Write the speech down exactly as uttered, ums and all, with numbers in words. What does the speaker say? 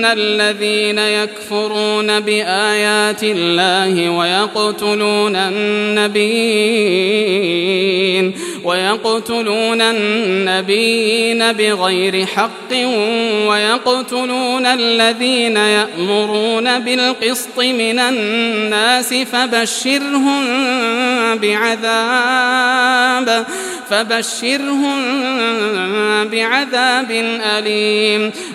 الذين يكفرون بآيات الله ويقتلون النبيين ويقتلون النبيين بغير حق ويقتلون الذين يأمرون بالقسط من الناس فبشرهم بعذاب فبشرهم بعذاب أليم